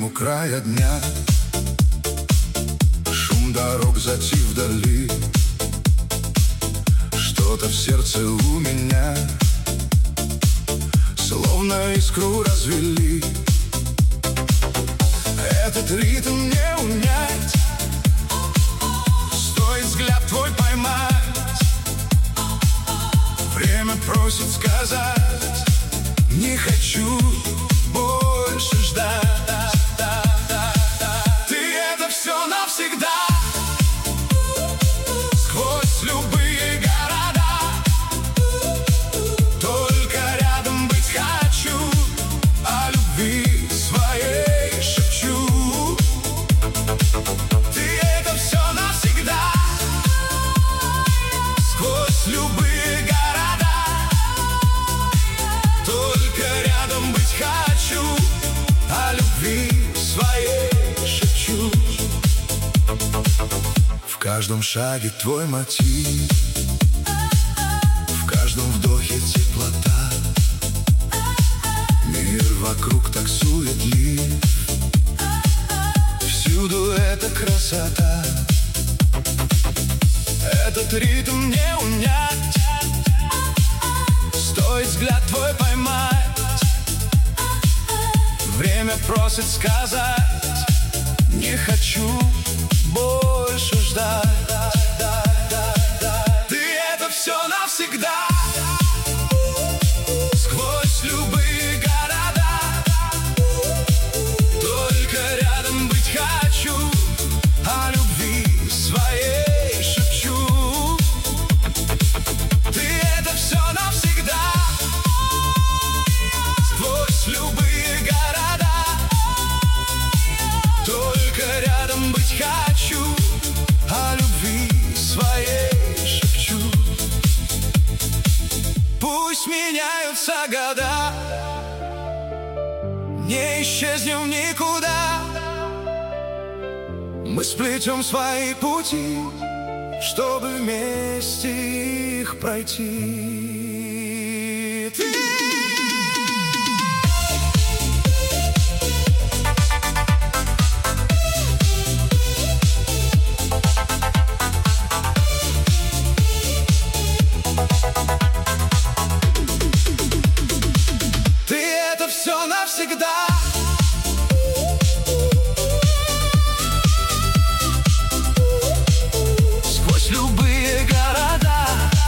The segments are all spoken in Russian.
края дня. Шум дорог затих вдали. Что-то в сердце у меня словно искру развели. Этот ритм не унять, стоит взгляд твой поймать. Время просит сказать: не хочу больше ждать. Ты — это все навсегда. Сквозь любые города, только рядом быть хочу. О любви своей шепчу. Ты — это все навсегда. Сквозь любые города, только рядом быть хочу. О любви своей шепчу. В каждом шаге твой мотив, в каждом вдохе теплота. Мир вокруг так суетлив, всюду эта красота. Этот ритм не унять, стоит взгляд твой поймать. Время просит сказать: не хочу больше ждать. Ты — это все навсегда. Сквозь любые города, только рядом быть хочу. О любви своей шепчу. Ты — это все навсегда. Сквозь любые города, только рядом быть хочу. О любви своей шепчу. Пусть меняются года, не исчезнем никуда. Мы сплетем свои пути, чтобы вместе их пройти. Все навсегда. Сквозь любые города,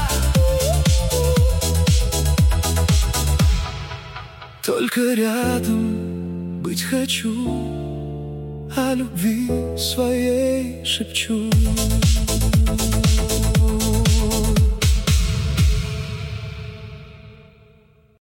только рядом быть хочу. О любви своей шепчу.